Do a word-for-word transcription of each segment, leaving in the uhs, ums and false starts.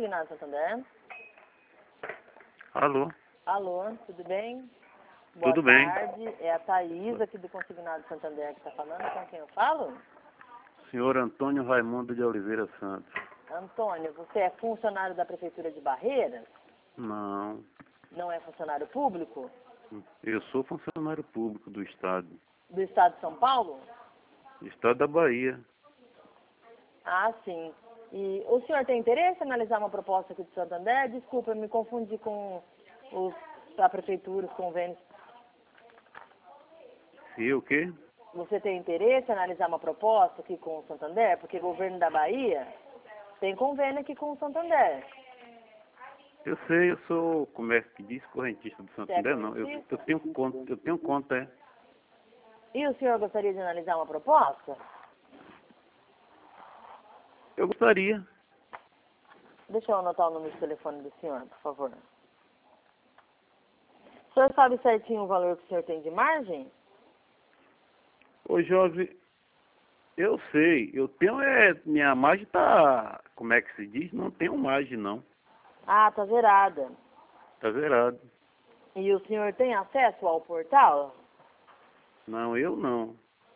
Consignado Santander. Alô? Alô, tudo bem? Boa Tudo bem. tarde. É a Thaís aqui do Consignado Santander que está falando. Com quem eu falo? Senhor Antônio Raimundo de Oliveira Santos. Antônio, você é funcionário da Prefeitura de Barreiras? Não. Não é funcionário público? Eu sou funcionário público do Estado. Do Estado de São Paulo? Do Estado da Bahia. Ah, sim. E o senhor tem interesse em analisar uma proposta aqui de Santander? Desculpa, eu me confundi com os, a Prefeitura, os convênios. E o quê? Você tem interesse em analisar uma proposta aqui com o Santander? Porque o governo da Bahia tem convênio aqui com o Santander. Eu sei, eu sou, como é que diz, correntista do Você é Santander, não. Eu, correntista? eu tenho conta, eu tenho conta, é. E o senhor gostaria de analisar uma proposta? Eu gostaria. Deixa eu anotar o número de telefone do senhor, por favor. O senhor sabe certinho o valor que o senhor tem de margem? Ô, jovem, eu sei, eu tenho, é, minha margem tá, como é que se diz? Não tenho margem, não. Ah, tá zerada. Tá zerado. E o senhor tem acesso ao portal? Não, eu não.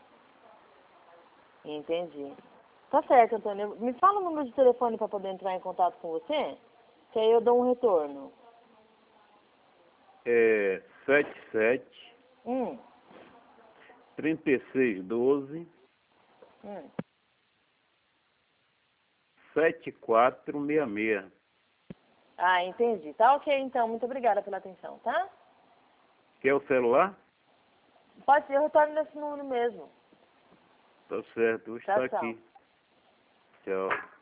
Entendi. Tá certo, Antônio. Me fala o número de telefone para poder entrar em contato com você, que aí eu dou um retorno. É sete sete, Hum, trinta e seis, doze, hum. sete quatro seis seis. Ah, entendi. Tá ok, então. Muito obrigada pela atenção, tá? Quer o celular? Pode ser, eu retorno nesse número mesmo. Tá certo, vou Tchau, estar tchau. aqui. Tchau.